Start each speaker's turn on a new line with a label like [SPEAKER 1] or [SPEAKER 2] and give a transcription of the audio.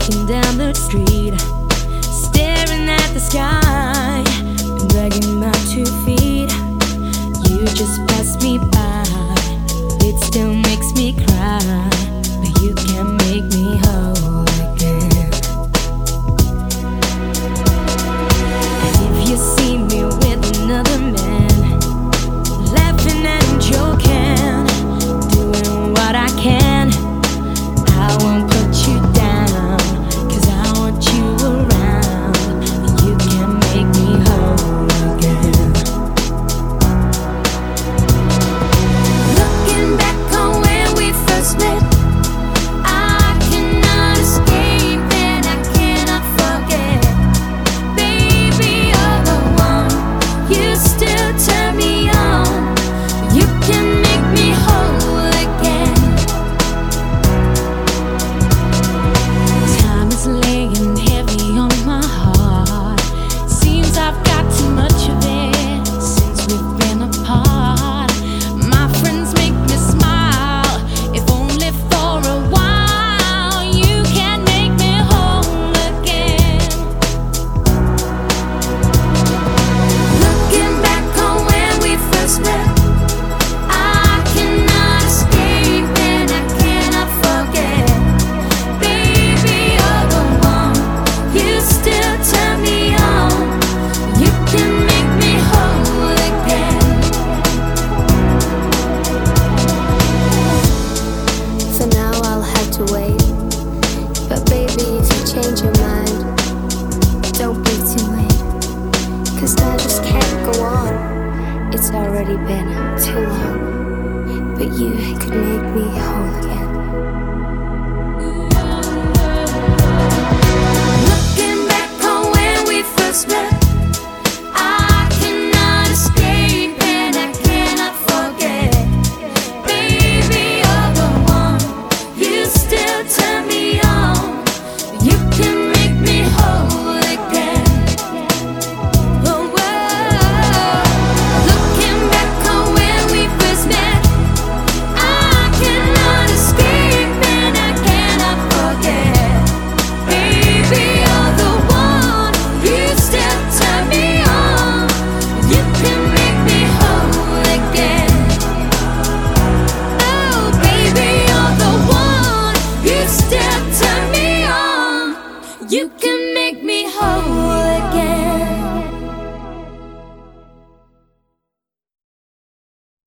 [SPEAKER 1] walking down the street, staring at the sky, and dragging my 2 feet. You just passed me by, it still makes me cry, but you can't make me whole again. And if you see me with another man, laughing and joking, doing what I can, I won't put you down, 'cause I want you around, and you can make me whole again. Looking back on when we first met, I cannot escape and I cannot forget. Baby, you're the one, you still turn me on, you can make me whole again. Time is laying heavy on my heart, seems I've got too much of it since we've been apart. My friends make me smile, if only for a while. You can make me whole again. Looking back on when we first met, I cannot escape and I cannot forget. Baby, you're the one, you still turn me on, you can make me whole again.
[SPEAKER 2] For now I'll have to wait, but baby, if you change your mind, don't be too late, 'cause I just can't go on. It's already been too long, but you could make me whole again.